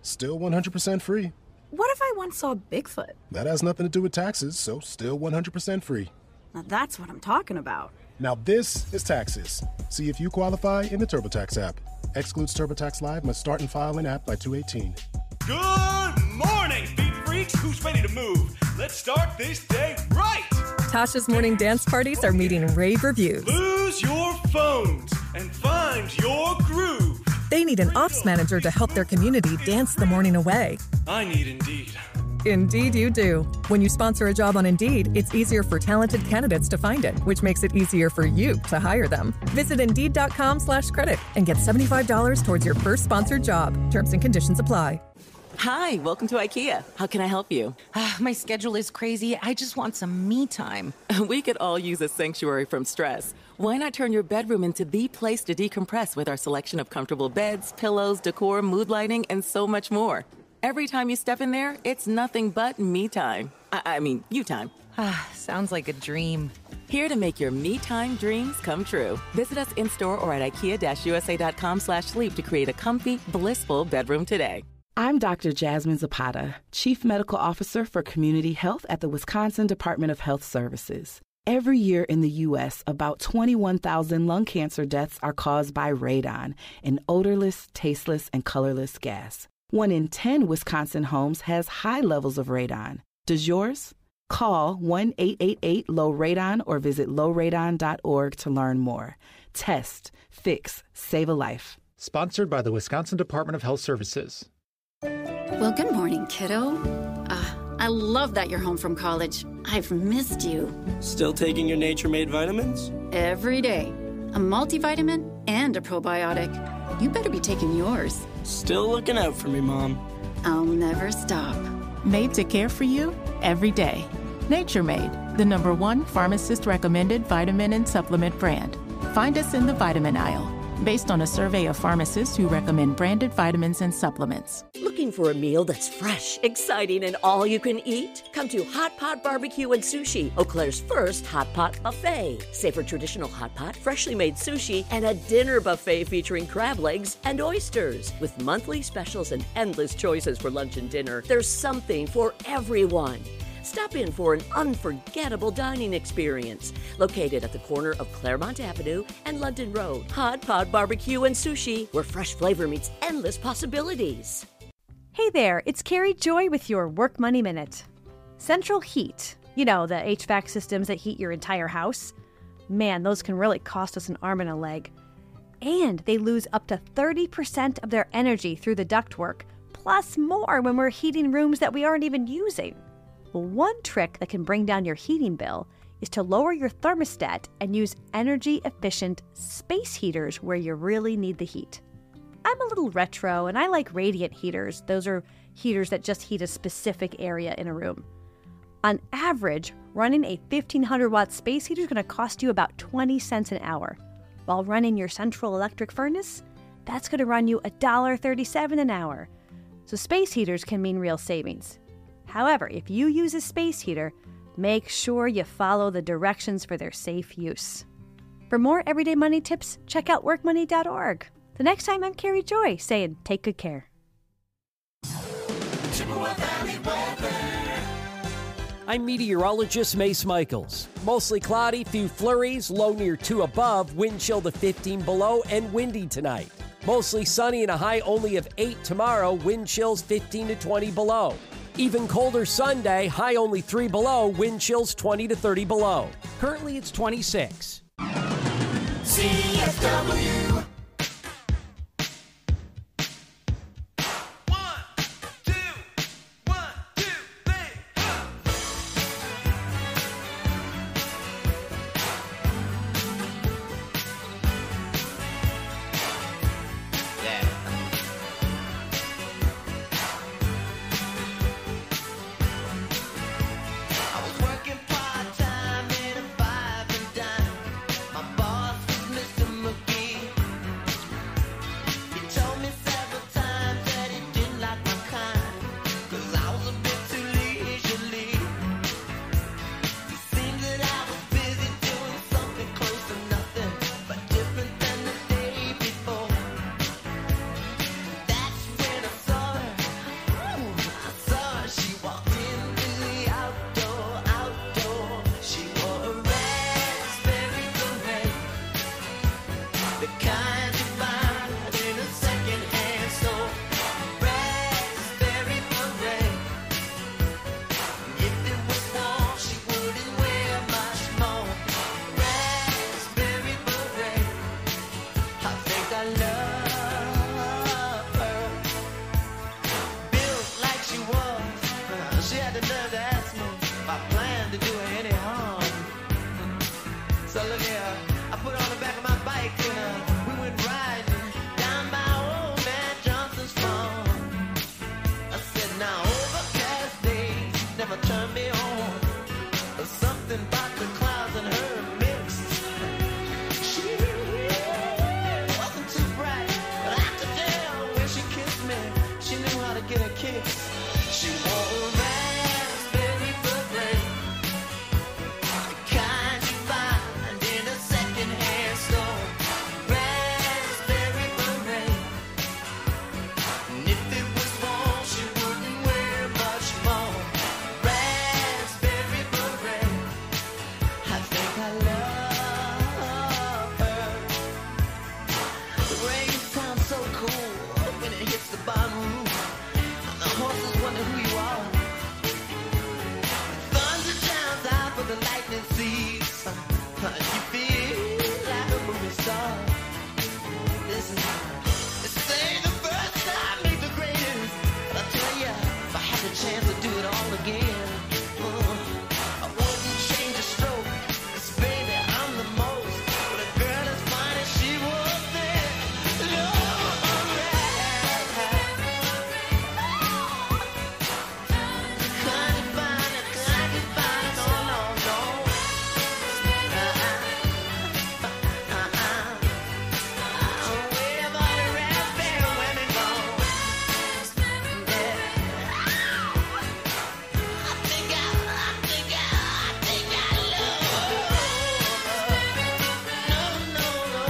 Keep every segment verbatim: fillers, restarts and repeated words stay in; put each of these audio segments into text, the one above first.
Still one hundred percent free. What if I once saw Bigfoot? That has nothing to do with taxes, so still one hundred percent free. Now that's what I'm talking about. Now this is taxes. See if you qualify in the TurboTax app. Excludes TurboTax Live. Must start and file in app by two eighteen. Good morning, beat freaks. Who's ready to move? Let's start this day right. Tasha's morning dance parties are meeting rave reviews. Lose your phones and find your groove. They need an ops manager to help their community dance the morning away. I need Indeed. Indeed you do. When you sponsor a job on Indeed, it's easier for talented candidates to find it, which makes it easier for you to hire them. Visit Indeed.com slash credit and get seventy-five dollars towards your first sponsored job. Terms and conditions apply. Hi, welcome to IKEA. How can I help you? Uh, my schedule is crazy. I just want some me time. We could all use a sanctuary from stress. Why not turn your bedroom into the place to decompress with our selection of comfortable beds, pillows, decor, mood lighting, and so much more? Every time you step in there, it's nothing but me time. I, I mean, you time. Ah, sounds like a dream. Here to make your me time dreams come true. Visit us in-store or at ikea-usa.com slash sleep to create a comfy, blissful bedroom today. I'm Doctor Jasmine Zapata, Chief Medical Officer for Community Health at the Wisconsin Department of Health Services. Every year in the U S, about twenty-one thousand lung cancer deaths are caused by radon, an odorless, tasteless, and colorless gas. One in ten Wisconsin homes has high levels of radon. Does yours? Call one eight eight eight low radon or visit low radon dot org to learn more. Test, fix, save a life. Sponsored by the Wisconsin Department of Health Services. Well, good morning, kiddo. Uh, I love that you're home from college. I've missed you. Still taking your Nature Made vitamins? Every day. A multivitamin and a probiotic. You better be taking yours. Still looking out for me, Mom. I'll never stop. Made to care for you every day. Nature Made, the number one pharmacist-recommended vitamin and supplement brand. Find us in the vitamin aisle, based on a survey of pharmacists who recommend branded vitamins and supplements. Looking for a meal that's fresh, exciting, and all you can eat? Come to Hot Pot Barbecue and Sushi, Eau Claire's first hot pot buffet. Savor traditional hot pot, freshly made sushi, and a dinner buffet featuring crab legs and oysters. With monthly specials and endless choices for lunch and dinner, there's something for everyone. Stop in for an unforgettable dining experience. Located at the corner of Claremont Avenue and London Road. Hot Pot Barbecue and Sushi, where fresh flavor meets endless possibilities. Hey there, it's Carrie Joy with your Work Money Minute. Central heat, you know, the H V A C systems that heat your entire house. Man, those can really cost us an arm and a leg. And they lose up to thirty percent of their energy through the ductwork, plus more when we're heating rooms that we aren't even using. Well, one trick that can bring down your heating bill is to lower your thermostat and use energy-efficient space heaters where you really need the heat. I'm a little retro, and I like radiant heaters. Those are heaters that just heat a specific area in a room. On average, running a fifteen hundred watt space heater is going to cost you about twenty cents an hour. While running your central electric furnace, that's going to run you one dollar thirty-seven an hour. So space heaters can mean real savings. However, if you use a space heater, make sure you follow the directions for their safe use. For more everyday money tips, check out work money dot org. The next time, I'm Carrie Joy saying take good care. I'm meteorologist Mace Michaels. Mostly cloudy, few flurries, low near two above, wind chill to fifteen below, and windy tonight. Mostly sunny and a high only of eight tomorrow, wind chills fifteen to twenty below. Even colder Sunday, high only three below, wind chills twenty to thirty below. Currently it's twenty-six. C F W. My boss was Mister McGee. in her kicks. She wore a raspberry beret, the kind you find in a second-hand store. Raspberry beret, and if it was warm, she wouldn't wear much more. Raspberry beret, I think I love her. The rain sounds so cool when it hits the bottom roof, and the horses wonder who you are. Thunder drowns out for the lightning sees. You feel like a movie star. Listen, they say the first time makes the greatest, but I tell ya, if I had the chance to do it all again, uh, I wouldn't change a stroke. 'Cause baby, I'm the most. But a girl as fine as she was then, Lord, kind of fine, kind of fine, no, no, no. Uh-uh, uh-uh. Where have all the raspberry women gone? Yeah. I think I, I think I, I think I love her. No, no, no,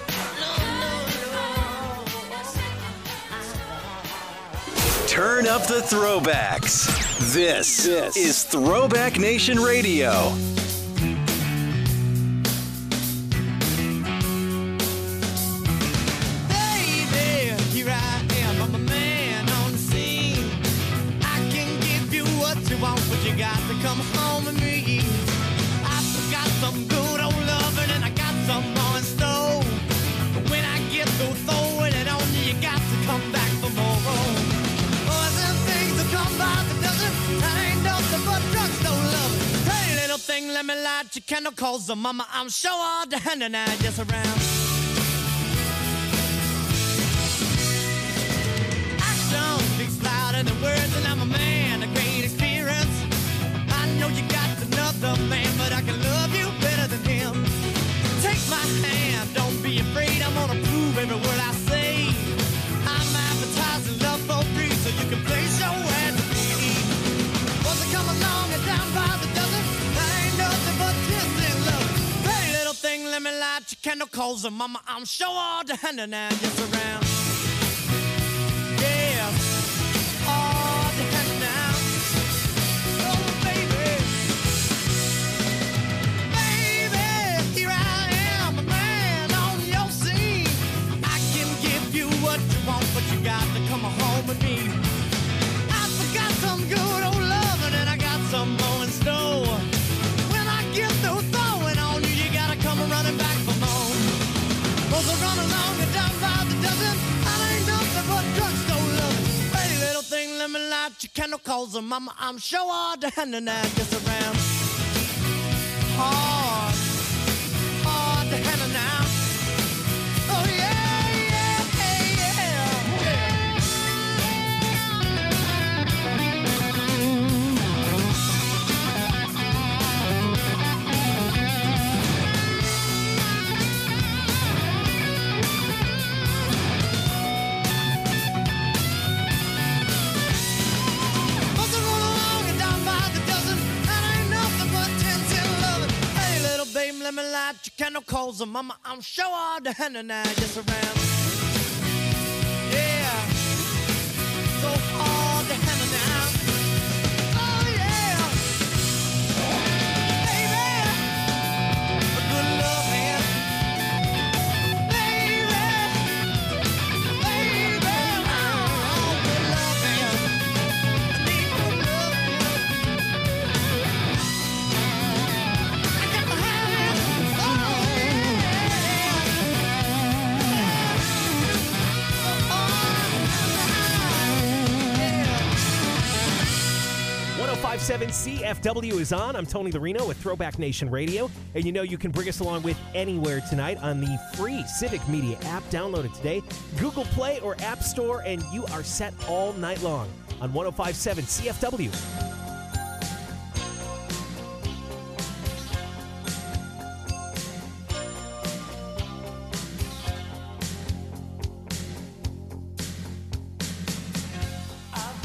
no, no, no. Turn up the throwbacks. This, this is Throwback Nation Radio. Baby, here I am, I'm a man on the scene. I can give you what you want, but you got to come home with me. I've got some good old loving and I got some more in store. But when I get through throwing it on you, you got to come back for more. Oh, them things that come by the dozen, that ain't nothing but drugstore love. Hey, little thing, let me light your candle, cause the mama, I'm sure all the hand and I just around. Action speaks louder than words, and I'm a man, a great experience. I know you got another man, but I can love you better than him. Take my hand, don't be afraid, I'm gonna prove every word I say. I'm advertising love for free, so you can place your ad to me. Once I come along and down by the dozen, that ain't nothing but tender love. Hey, little thing, let me light your candle, cause the mama, I'm sure all the hand and I just around. Yeah, all the hand now. Oh, baby. Baby, here I am, a man on your scene. I can give you what you want, but you got to come home with me. I forgot some good old loving and I got some more in store. When I get through throwing on you, you gotta come running back for more. Cause I run along and down by the dozen, I ain't nothing but drugstore loving. Hey, little thing, let me light your candle, cause the mama, I'm sure all the hand and I just around. Hard, hard to handle now. Oh yeah, yeah, yeah, yeah. Once I run along and down by the dozen, that ain't nothing but ten, ten loving. Hey, little babe, let me light your candle, cause the mama, I'm sure all the hand and I just around. Yeah, so hard to handle now. Oh yeah, baby, a good love man. Baby, baby, oh, good love man. I need good love man. I got to have it. Oh one oh five point seven C F W is on. I'm Tony Larino with Throwback Nation Radio. And you know you can bring us along with anywhere tonight on the free Civic Media app. Download it today. Google Play or App Store, and you are set all night long on one oh five point seven C F W. I've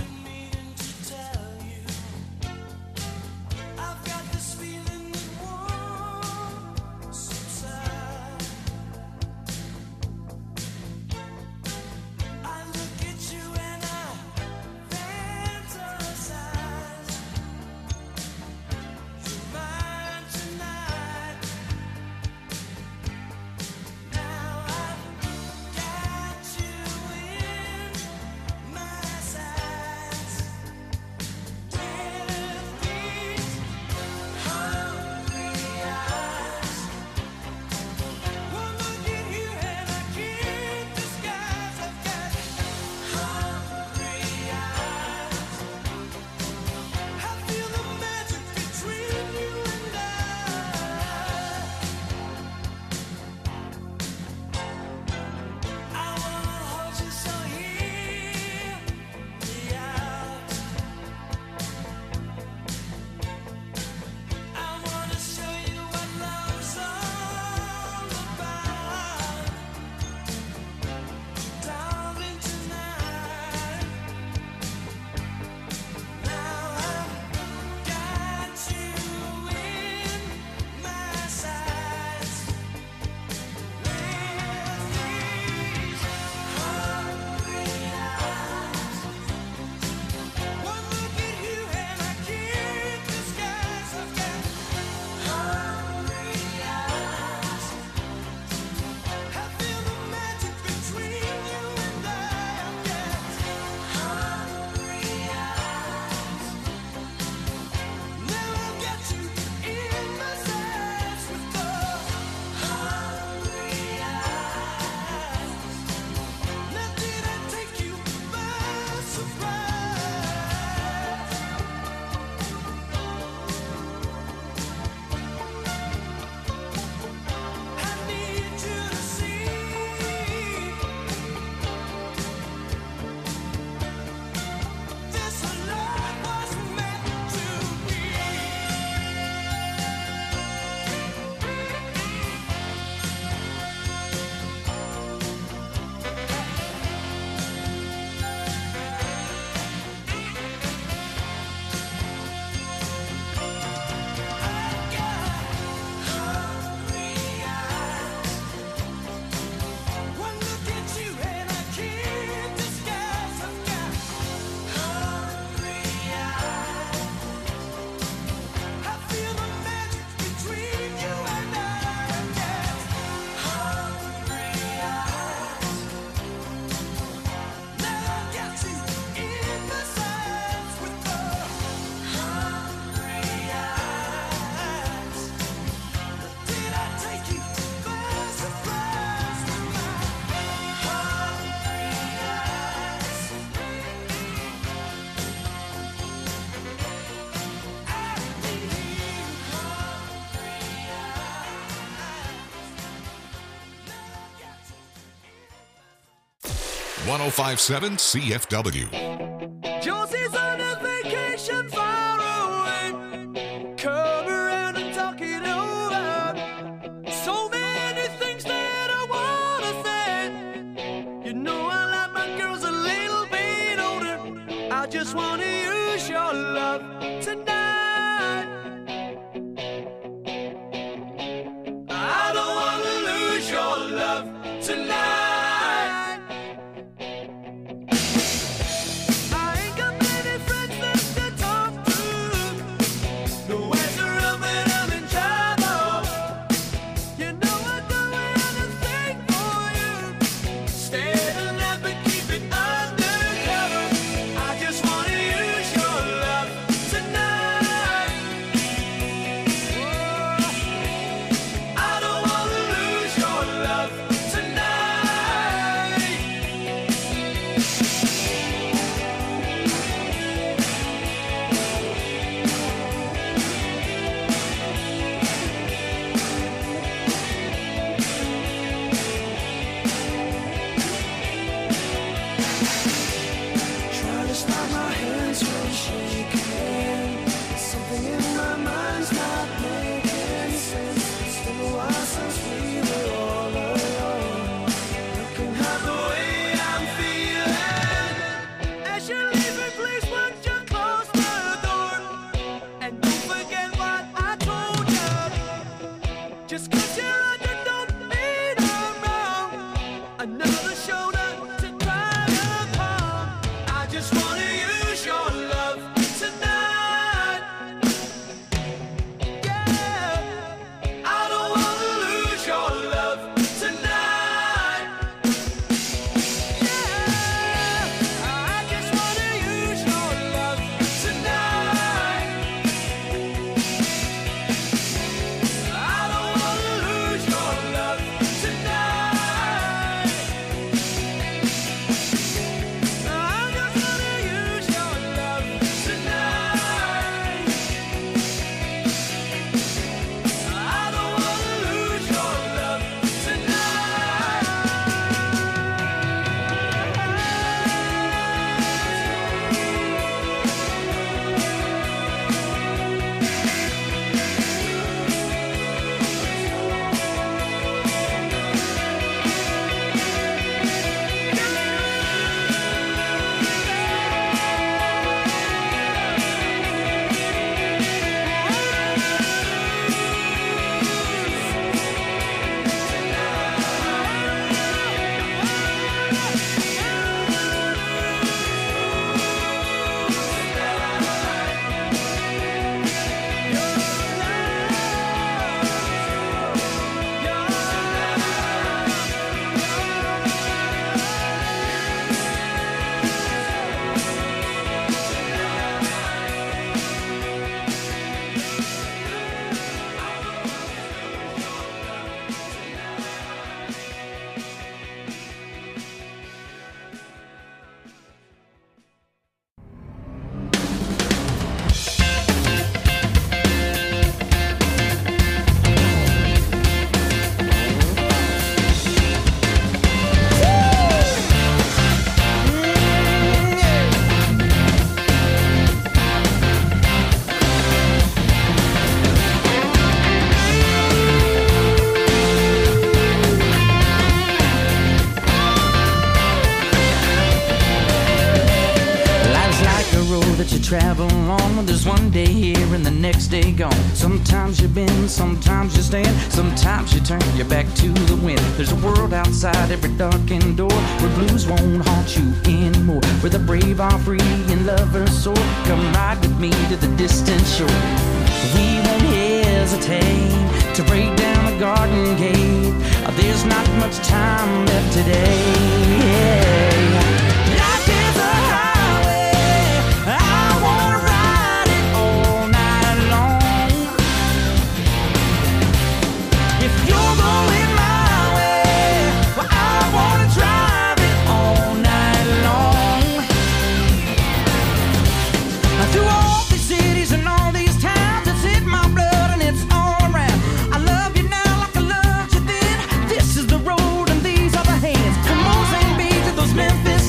one oh five point seven C F W. Josie's on a vacation far away. Come around and talk it over. So many things that I wanna say. You know I like my girls a little bit older. I just wanna use your love tonight. I don't wanna lose your love tonight. Travel on, there's one day here and the next day gone. Sometimes you bend, sometimes you stand, sometimes you turn your back to the wind. There's a world outside every darkened door where blues won't haunt you anymore, where the brave are free and lovers soar. Come ride with me to the distant shore. We won't hesitate to break down the garden gate. There's not much time left today. Life is a highway, I wanna ride it all night long. If you're going my way, well, I wanna drive it all night long. Through all these cities and all these towns, it's in my blood and it's all around. I love you now like I loved you then. This is the road and these are the hands. From Mozambique to those Memphis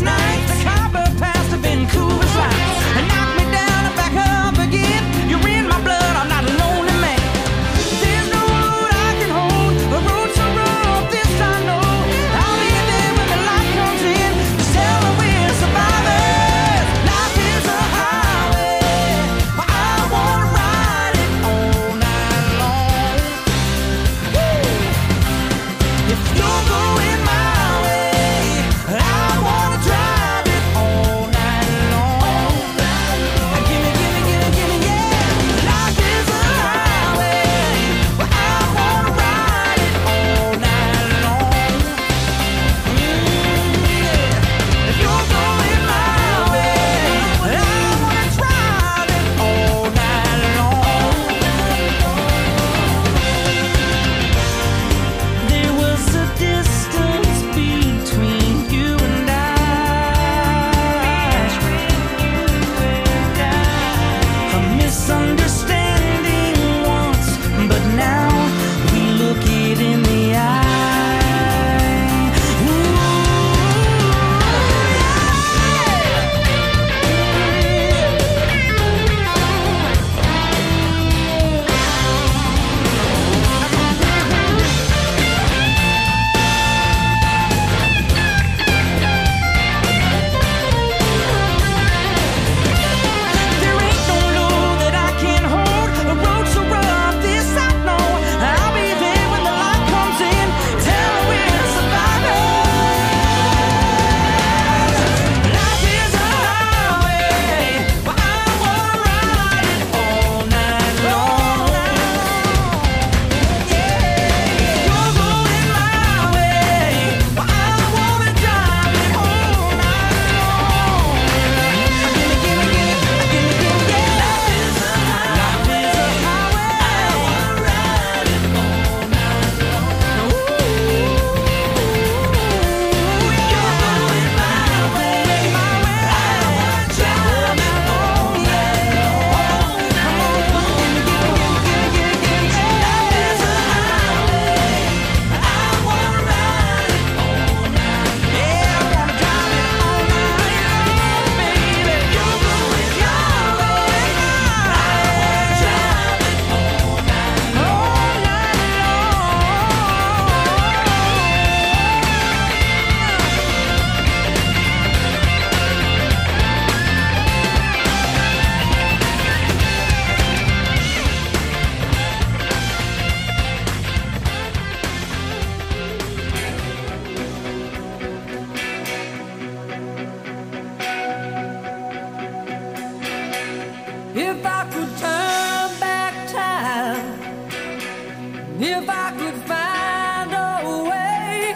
If I could turn back time, if I could find a way,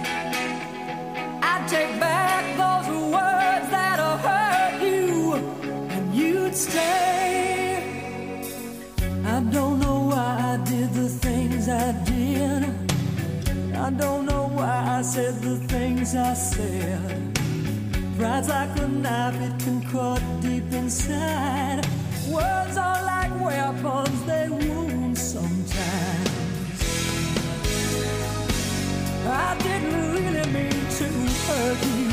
I'd take back those words that hurt you, and you'd stay. I don't know why I did the things I did. I don't know why I said the things I said. Pride's like a knife, it can cut deep inside. Words are like weapons, they wound sometimes. I didn't really mean to hurt you.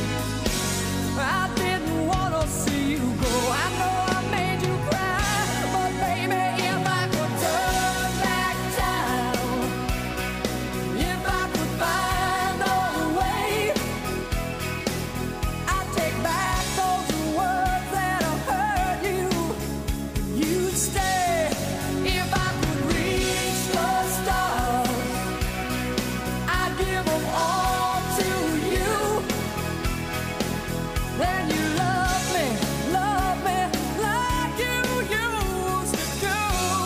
I didn't want to see you go. I know I made you cry, but baby, if I could turn back time, if I could find a way, I'd take back those words that hurt you. You'd stay. If I could reach the stars, I'd give them all to you. Then you love me, love me like you used to do.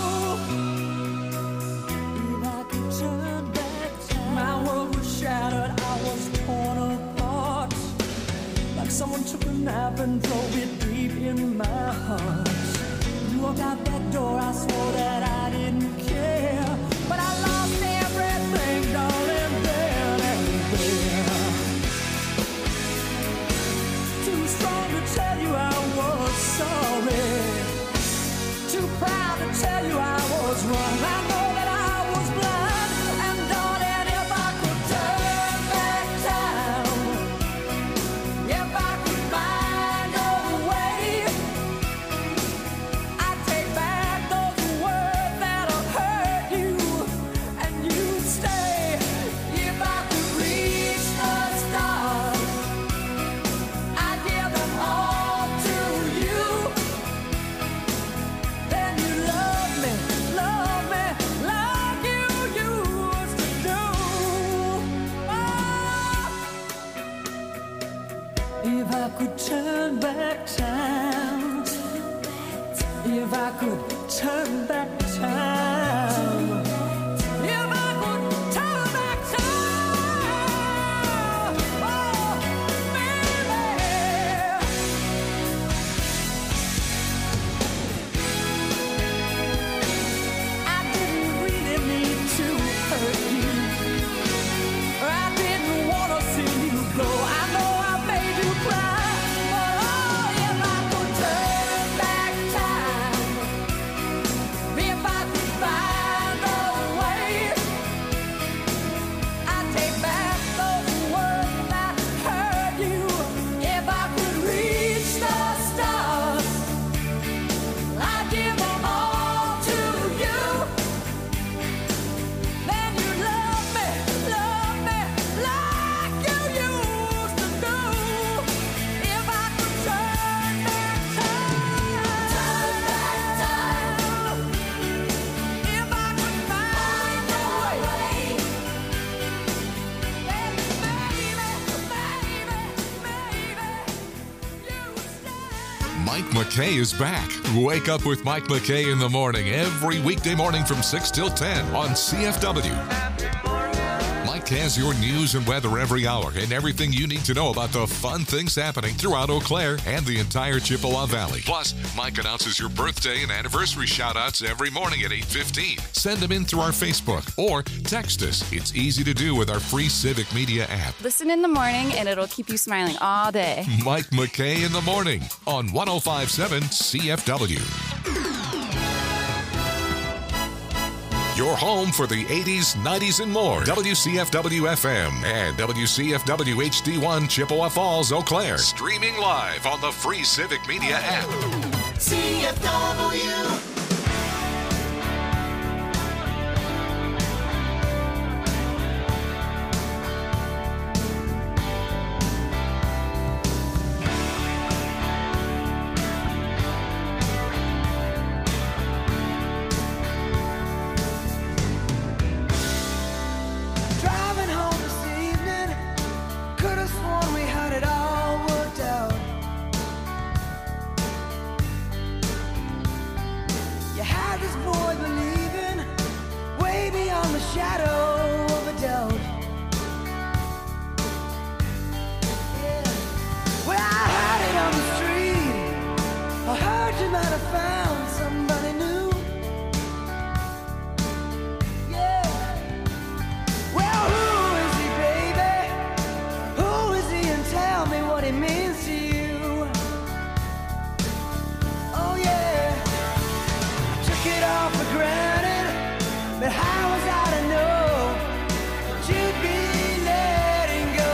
If I could turn back time, my world was shattered, I was torn apart. Like someone took a knife and drove it deep in my heart. You walked out that door, I swore that I didn't care. But I lost everything, darling, then and there. Too strong to tell you I was sorry. Too proud to tell you I was wrong. I know that I was blind. And darling, if I could turn back time, if I could find a way, I'd take back those words that'll hurt you, and you'd stay. If I could reach the stars, I'd give them all to you. Then you love me, love me like you used to do. Oh. If I could turn back time, if I could turn back time, if I could turn back time, oh, baby. I didn't really mean to hurt you. I didn't want to see you go. I know I made you cry, but oh, if I could turn back time, if I could find a way, I'd take back those words that hurt you. If I could reach the stars, I'd give them all to you. Then you love me, love me like you used to do. If I could turn back time, turn back time, if I could find a way, then baby, baby, baby, you'd stay. Mike McKay is back. Wake up with Mike McKay in the morning every weekday morning from six till ten on C F W. Mike has your news and weather every hour and everything you need to know about the fun things happening throughout Eau Claire and the entire Chippewa Valley. Plus, Mike announces your birthday and anniversary shout-outs every morning at eight fifteen. Send them in through our Facebook or text us. It's easy to do with our free Civic Media app. Listen in the morning and it'll keep you smiling all day. Mike McKay in the morning on one oh five point seven C F W. Your home for the eighties, nineties, and more. W C F W F M and W C F W H D one Chippewa Falls, Eau Claire. Streaming live on the free Civic Media app. C F W. shadow of a doubt. Yeah. Well, I heard it on the street. I heard you might have found somebody new. Yeah. Well, who is he, baby? Who is he, and tell me what he means to you. Oh yeah. I took it all for granted, but how was I to know that you'd be letting go?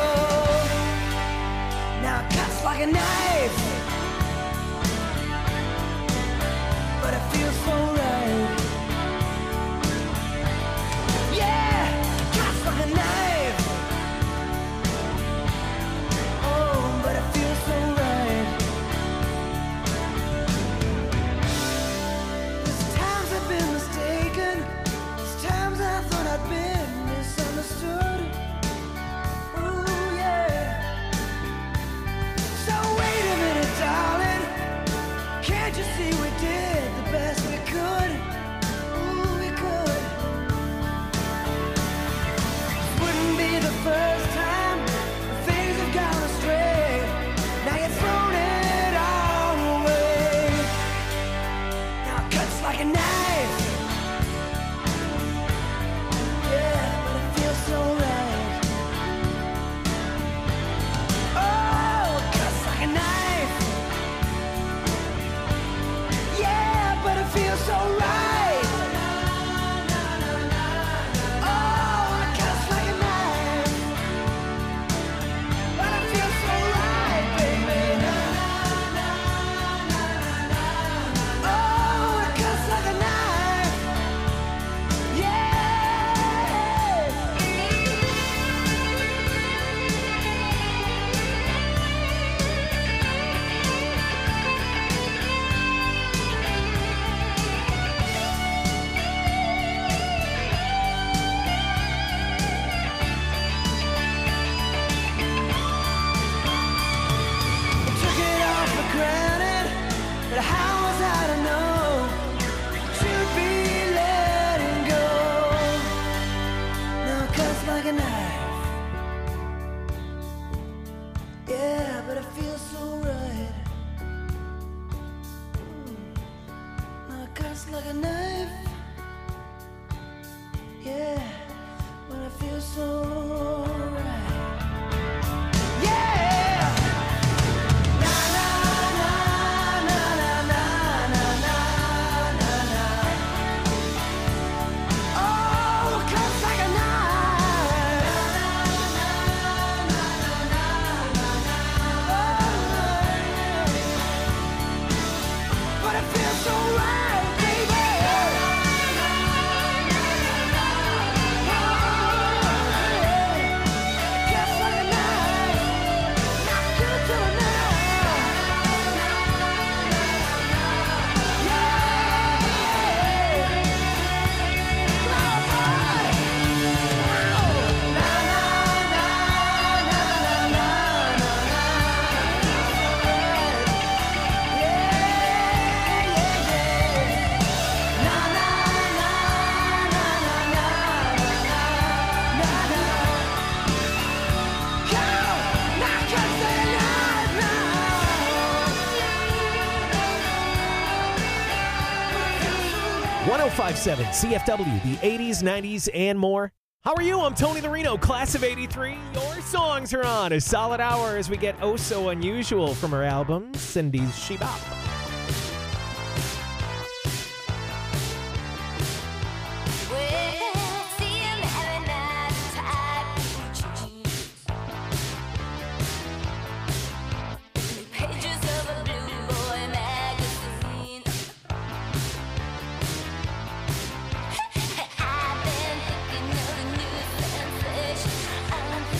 Now it cuts like a knife, but it feels so right. Yeah, it cuts like a knife. Oh, but it feels so right. There's times I've been mistaken. There's times I thought I'd been misunderstood. Ooh, yeah. So wait a minute, darling. Can't you see we did the best we could? Ooh, we could. Wouldn't be the first time things have gone astray. Now you've thrown it all away. Now it cuts like a knife. Yeah, but it feels so right. Oh, it cuts like a knife. Yeah, but it feels so right. Oh, it cuts like a knife. But it feels so right, baby. Oh, it cuts like a knife. Yeah. I took it all for granted, but how was I to know you'd be letting go? Now it cuts like a knife. Yeah, but it feels so right. Mm. Now it cuts like a knife. Yeah, but it feels so right. Yeah! Na na na na na na na na na na. Oh, it cuts like a knife. Na na na na na na na. But it feels so right, baby. one oh five point seven C F W, the eighties, nineties, and more. How are you? I'm Tony the Reno, class of eighty-three. Your songs are on a solid hour as we get Oh So Unusual from her album, Cindy's Shebop.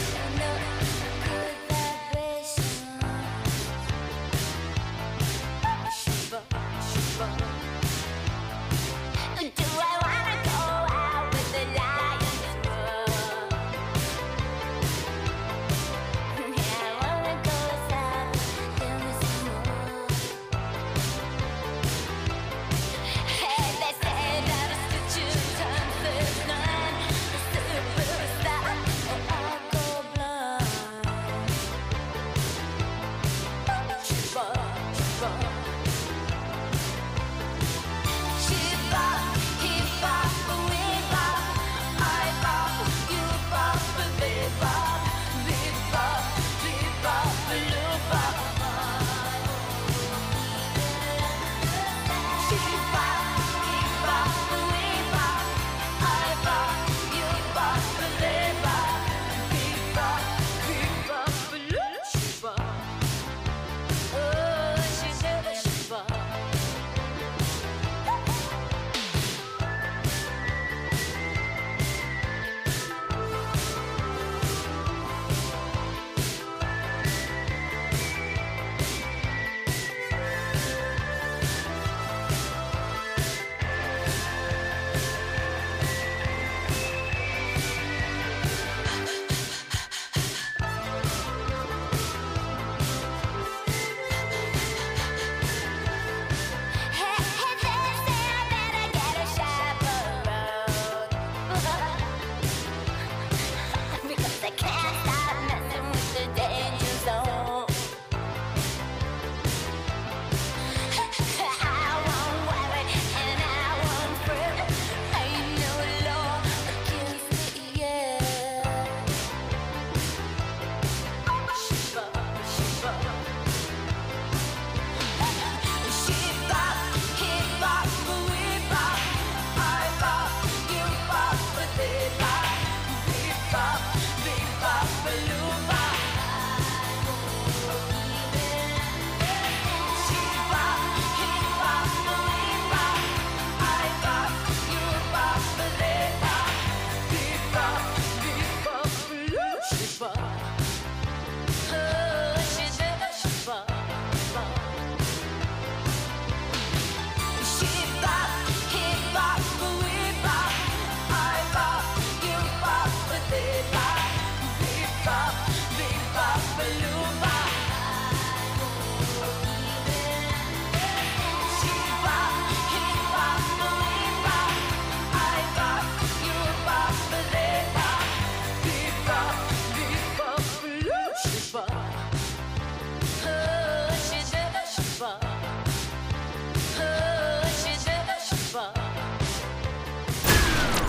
Woo!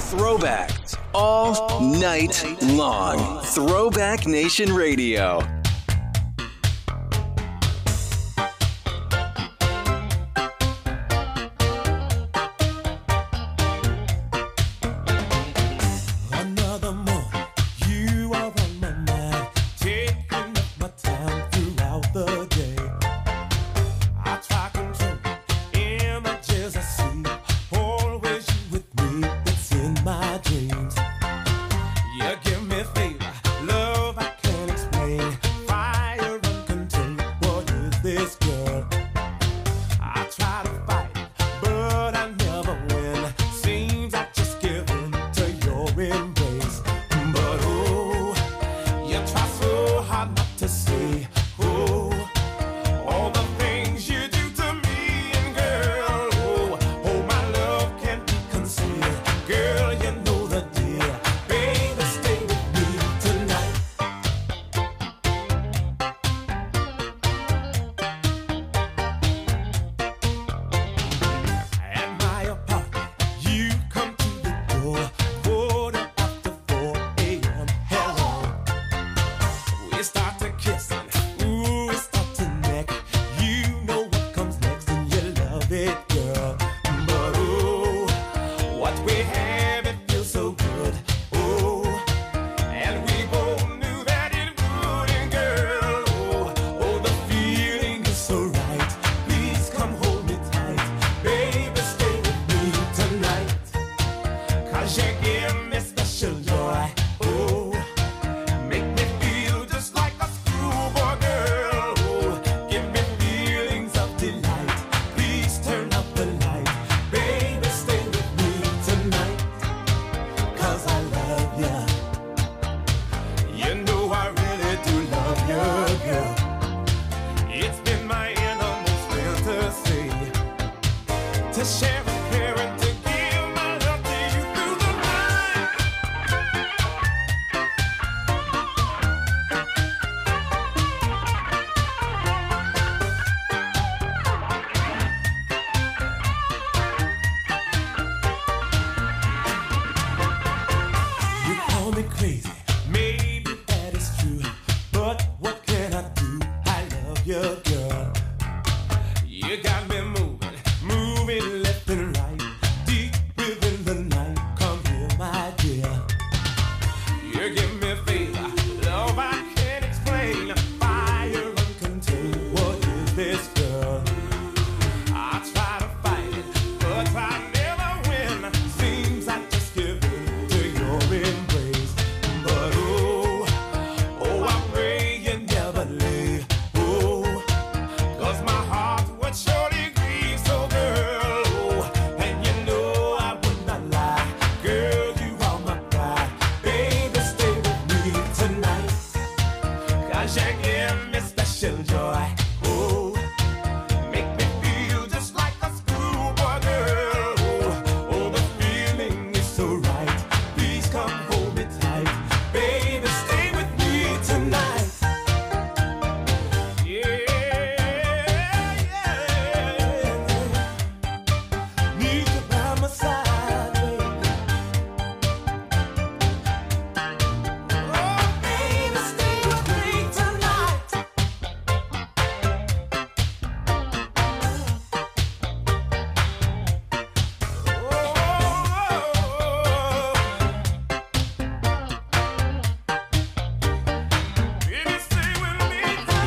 Throwbacks all night long. Throwback Nation Radio. Another month, you are on my mind, taking up my time throughout the day. I try control images I see, always you with me, it's in my dreams. You give me favor, love I can't explain, fire uncontained. What is this, girl? I try to fight, but I never win. Seems I just give in to your embrace. But oh, you try so hard not to say, oh, all the things you do to me. And girl, oh, oh, my love can't be concealed. Girl, you know the deal. Baby, stay with me tonight. At my apartment, you come to the door, quarter after four a.m. Hello. We start to kissing, ooh, we start to neck. You know what comes next, and you love it, girl. But oh, what we have, it feels so good. Oh, and we both knew that it would. And girl, oh, oh, the feeling is so right. Please come hold me tight, baby, stay with me tonight. 'Cause you give me special joy. Oh, make me feel just like a schoolboy girl. Oh, give me feelings of delight. Please turn up the light, baby, stay with me tonight. 'Cause I love ya. You know I really do love you, girl. It's been my innermost fantasy to share a care and to give my love to you through the night. You call me crazy, maybe that is true, but what can I do? I love you, girl. You got me moving, moving left and right, deep within the night. Come here, my dear. You give me favor, love I can't explain, fire uncontained. What is this, girl? I try to fight it, but I never win. Seems I just give in to your embrace. But oh, oh, I pray you never leave. Oh, 'cause my heart would surely grieve. So girl, oh, and you know I would not lie. Girl, you are my pride. Baby, stay with me tonight. 'Cause you give me special joy. Oh, make me feel just like a schoolboy girl. Oh, oh, the feeling is so right. Please come hold me tight. Baby, stay with me tonight. Yeah, yeah. Need you by my side, baby. Oh, baby, stay with me tonight. Baby, stay with me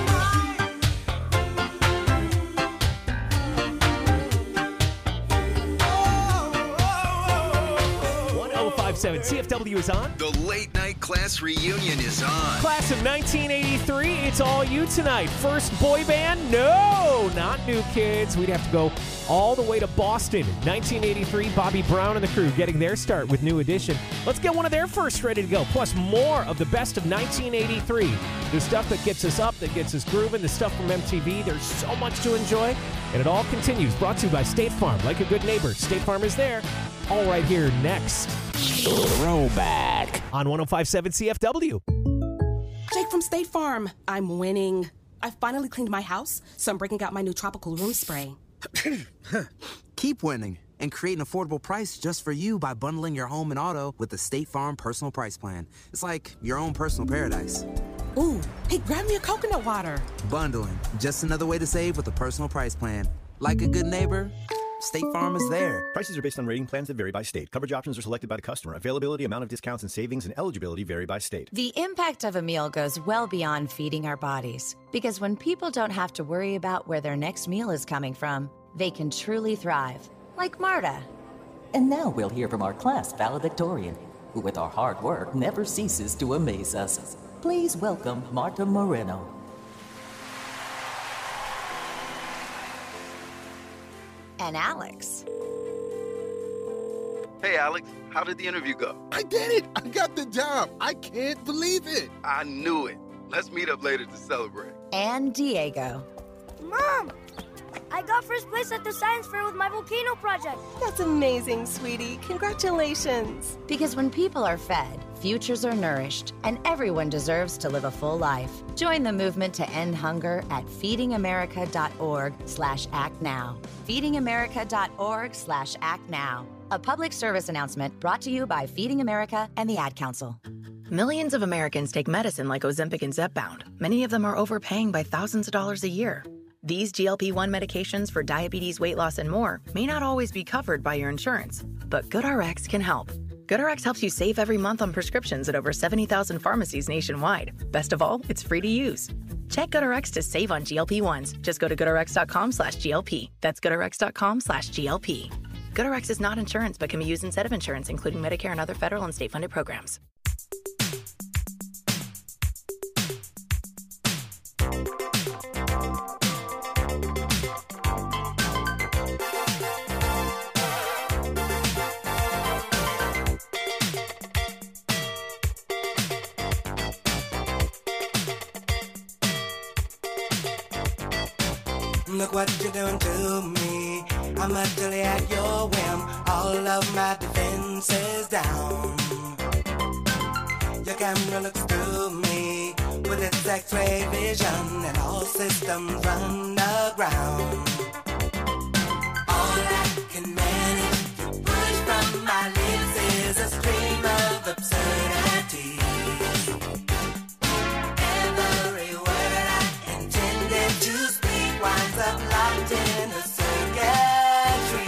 one oh five point seven C F W is on. The late night class reunion is on. Class of nineteen eighty-three, it's all you tonight. First boy band? No, not New Kids. We'd have to go all the way to Boston. nineteen eighty-three, Bobby Brown and the crew getting their start with New Edition. Let's get one of their firsts ready to go, plus more of the best of nineteen eighty-three. The stuff that gets us up, that gets us grooving, the stuff from M T V. There's so much to enjoy, and it all continues. Brought to you by State Farm. Like a good neighbor, State Farm is there. All right here next. Throwback on one oh five point seven C F W. Jake from State Farm. I'm winning. I finally cleaned my house, so I'm breaking out my new tropical room spray. Keep winning. and create an affordable price just for you by bundling your home and auto with the State Farm Personal Price Plan. It's like your own personal paradise. Ooh, hey, grab me a coconut water. Bundling, just another way to save with a personal price plan. Like a good neighbor, State Farm is there. Prices are based on rating plans that vary by state. Coverage options are selected by the customer. Availability, amount of discounts and savings, and eligibility vary by state. The impact of a meal goes well beyond feeding our bodies. Because when people don't have to worry about where their next meal is coming from, they can truly thrive. Like Marta. And now we'll hear from our class valedictorian, who with our hard work never ceases to amaze us. Please welcome Marta Moreno. And Alex. Hey, Alex, how did the interview go? I did it! I got the job! I can't believe it! I knew it. Let's meet up later to celebrate. And Diego. Mom! I got first place at the science fair with my volcano project. That's amazing, sweetie. Congratulations. Because when people are fed, futures are nourished, and everyone deserves to live a full life. Join the movement to end hunger at feedingamerica.org slash act now. feedingamerica.org slash act now. A public service announcement brought to you by Feeding America and the Ad Council. Millions of Americans take medicine like Ozempic and Zepbound. Many of them are overpaying by thousands of dollars a year. These G L P one medications for diabetes, weight loss, and more may not always be covered by your insurance, but GoodRx can help. GoodRx helps you save every month on prescriptions at over seventy thousand pharmacies nationwide. Best of all, it's free to use. Check GoodRx to save on G L P ones. Just go to goodrx.com slash GLP. That's goodrx.com slash GLP. GoodRx is not insurance but can be used instead of insurance, including Medicare and other federal and state-funded programs. Look what you're doing to me. I'm utterly at your whim. All of my defenses down. Your camera looks through me with its X-ray vision, and all systems run aground. All I can manage to push from my lips is a stream of absurdity. Every word I intended to speak winds up locked in a circuitry.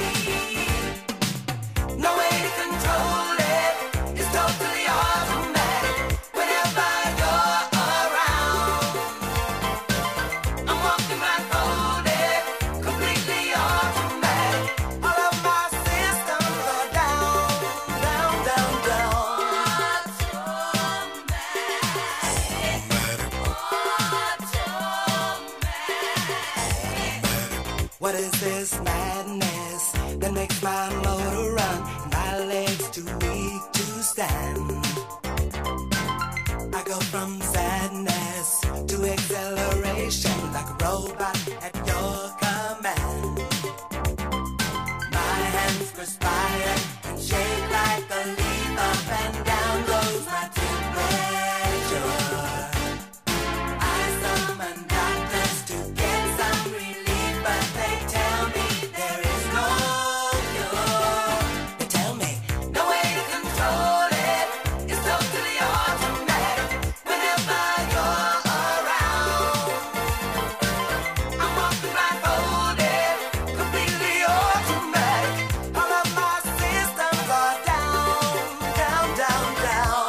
No way to control it. It's totally automatic. Whenever you're around, I'm walking blindfolded, completely automatic. All of my systems are down, down, down, down. What is this madness that makes my motor run and my legs too weak to stand? I go from sadness to acceleration like a robot at your command. My hands perspire and shake like a leaf. Up and down goes my temperature. I summon doctors to get some relief, but they tell me there is no cure. They tell me no way to control it. It's totally automatic. Whenever you're around, I'm walking blindfolded, completely automatic. All of my systems are down, down, down, down.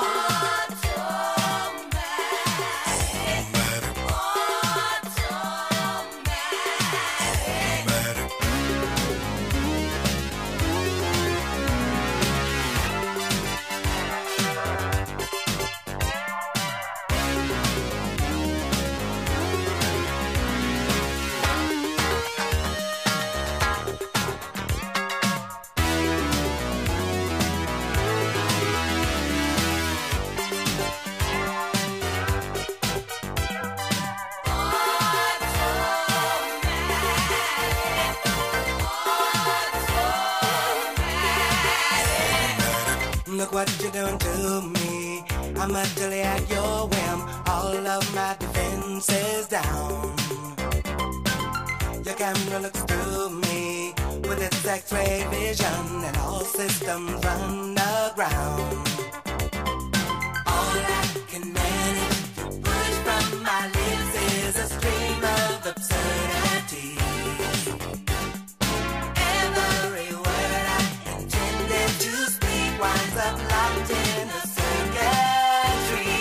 Look what you're doing to me. I'm utterly at your whim. All of my defenses down. Your camera looks through me with with its X-ray vision and all systems run aground. All I can manage to push from my lips is a stream of absurdity. Every word I intended to speak winds up locked in the circuitry.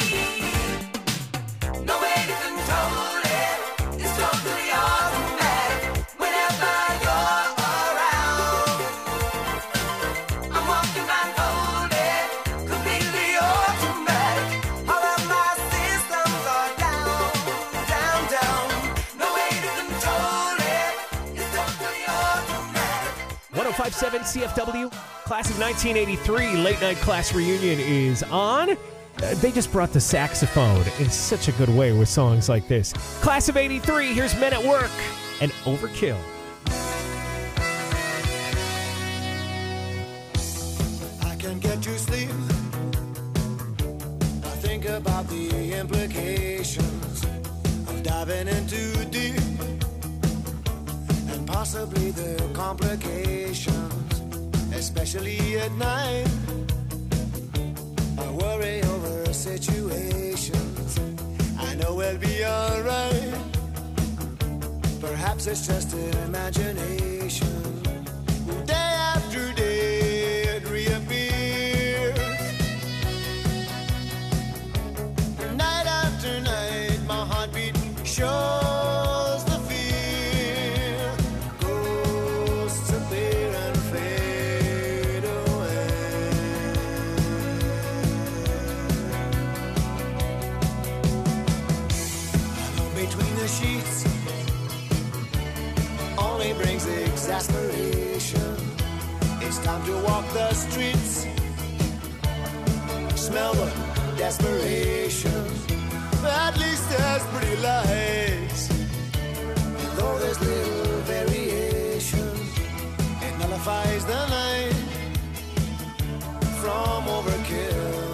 No way to control it, it's totally automatic. Whenever you're around, I'm walking blindfolded, completely automatic. All of my systems are down, down, down. No way to control it, it's totally automatic. one oh five point seven C F W, class of nineteen eighty-three, late night class reunion is on. Uh, they just brought the saxophone in such a good way with songs like this. Class of eighty-three, here's Men at Work and Overkill. I can't get to sleep. I think about the implications of diving in too deep, and possibly the complications, especially at night. I worry over situations I know we'll be alright. Perhaps it's just an imagination. Day after day it reappears. Night after night my heartbeat shows the fear. Ghosts appear and fade away. Alone between the sheets only brings exasperation. It's time to walk the streets, smell the desperation. At least there's pretty lights, and though there's little variation, it nullifies the night from overkill.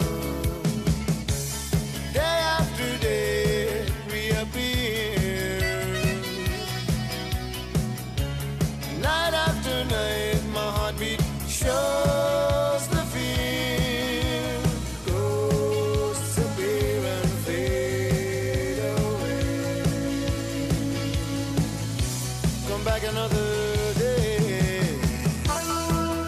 Day after day it reappears. Night after night my heartbeat shows the fear. Ghosts appear and fade away. Come back another day.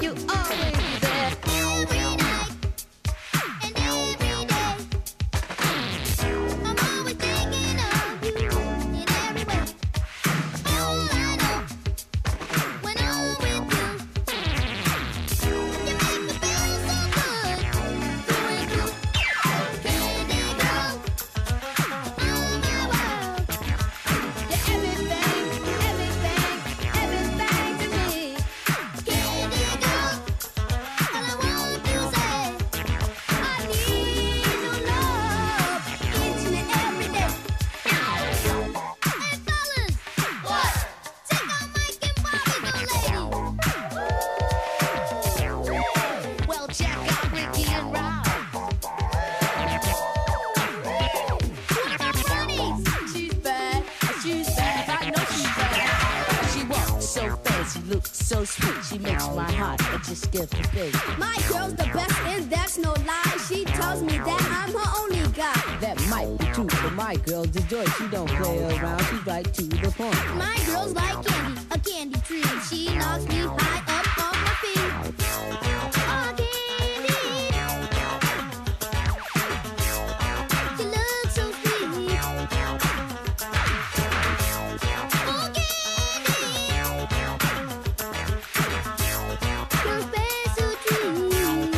You always be there. Every night and every day. I'm always thinking of you in every way. All I know when I'm with you, you make me feel so good through and through. Candy girl, oh my world. You're everything, everything, everything to me. Candy girl, all I want to say, I need your love each and every day. Hey fellas, what? Take out Mike and Bobby the lady. Well, check out Ricky and Rob. She's bad, she's bad, I know she's bad. She walks so fast, she looks so sweet. She makes my heart just skip a beat. My girl's the best, and that's no lie. She tells me that I'm her only guy. That might be true, but my girl's a joy. She don't play around, she's right to the point. My girl's like candy, a candy tree. She knocks me high up on my feet. Oh, candy, you look so sweet. Oh, candy, your special treat.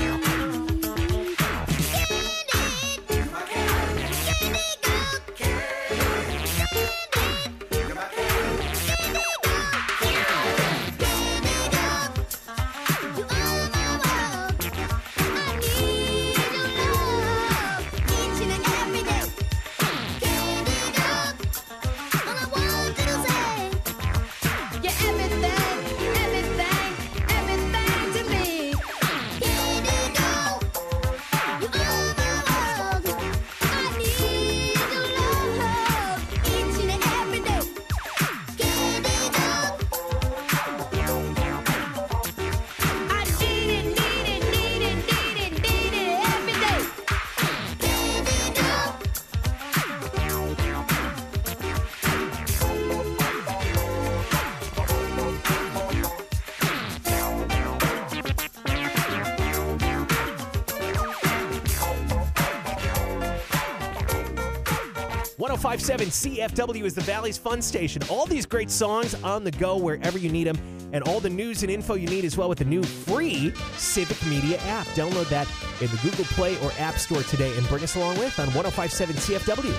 one oh five point seven C F W is the Valley's Fun Station. All these great songs on the go wherever you need them, and all the news and info you need as well with the new free Civic Media app. Download that in the Google Play or App Store today and bring us along with on one oh five point seven C F W.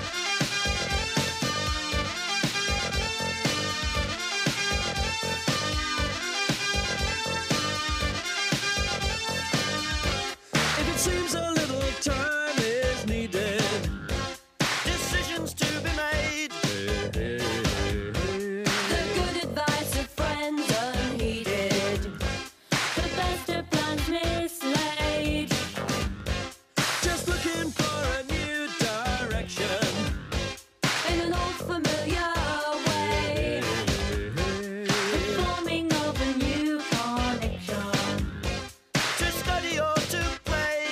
If it seems a little time is needed, decisions to be made. The good advice of friends unheeded. The best of plans mislaid. Just looking for a new direction In an old familiar way. The forming of a new connection. to study or to play.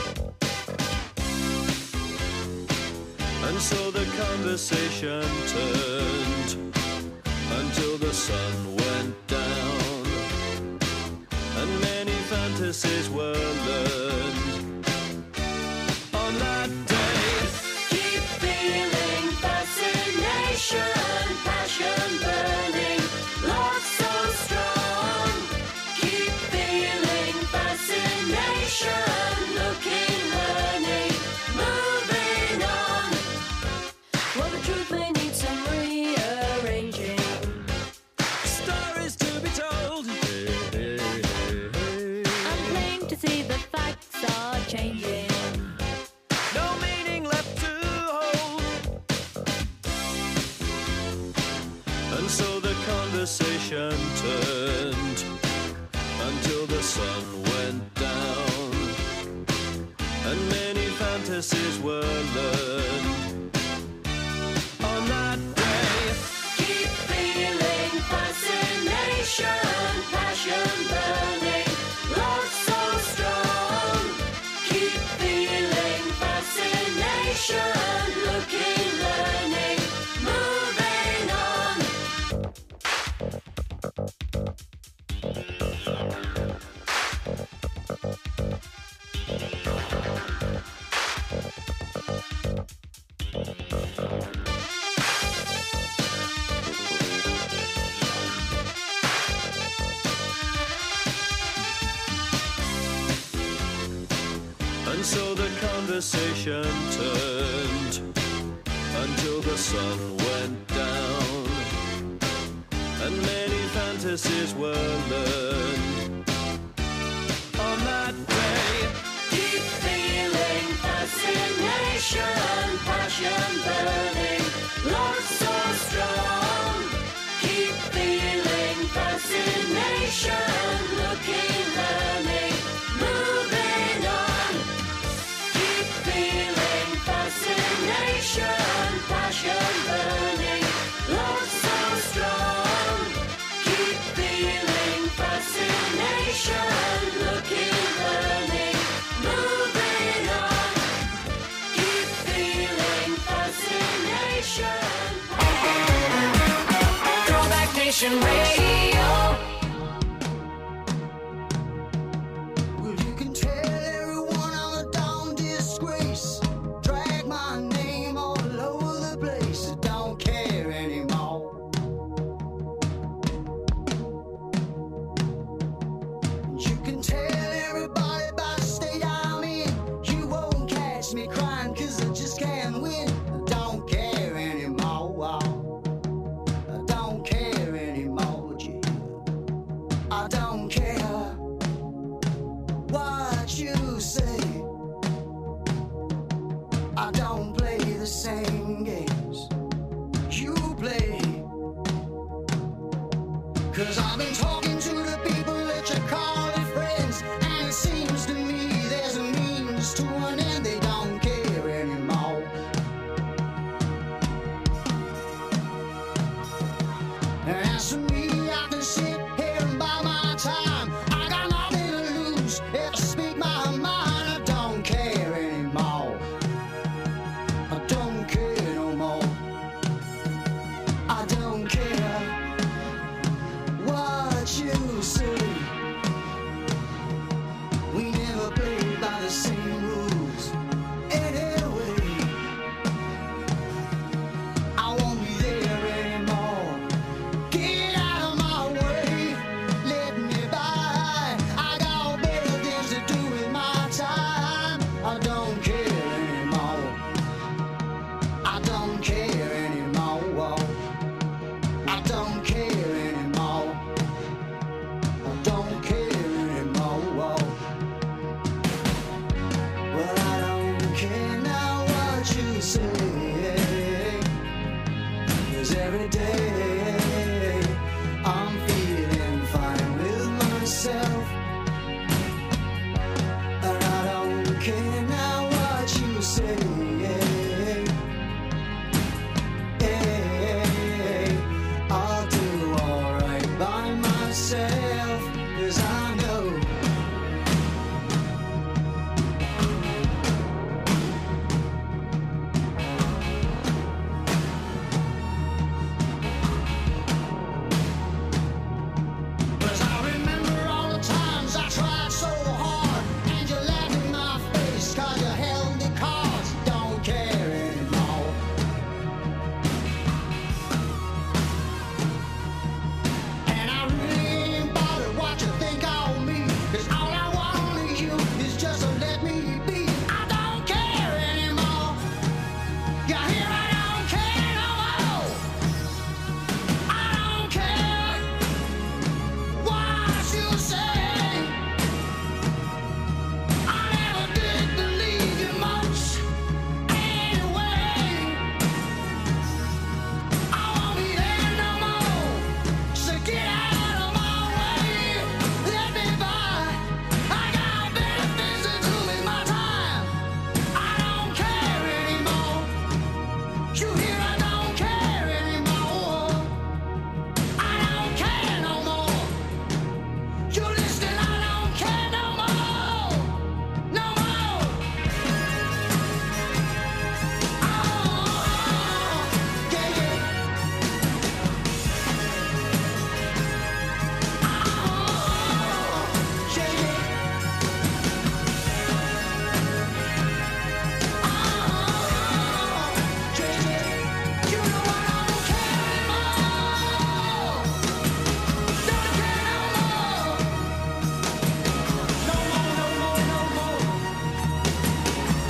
And so the conversation turned until the sun went down, and many fantasies were learned on that day. Keep feeling fascination, passion burning, love so strong. Keep feeling fascination, looking, learning, moving on. Well, the truth may need some rearranging. Stories to be told. I'm plain to see the facts are changing. No meaning left to hold. And so the conversation turned until the sun went down, and many fantasies were learned on that day. Keep feeling fascination, passion burning, love so strong. Keep feeling fascination, looking, learning, moving on. And so the conversation turned until the sun went down, and many fantasies were learned on that day. Deep feeling, fascination, passion burning, love so strong. Keep feeling fascination, looking, learning, moving on. Keep feeling fascination, passion burning, love so strong. Keep feeling fascination, looking, learning, moving on. Keep feeling fascination. Throwback Nation Radio.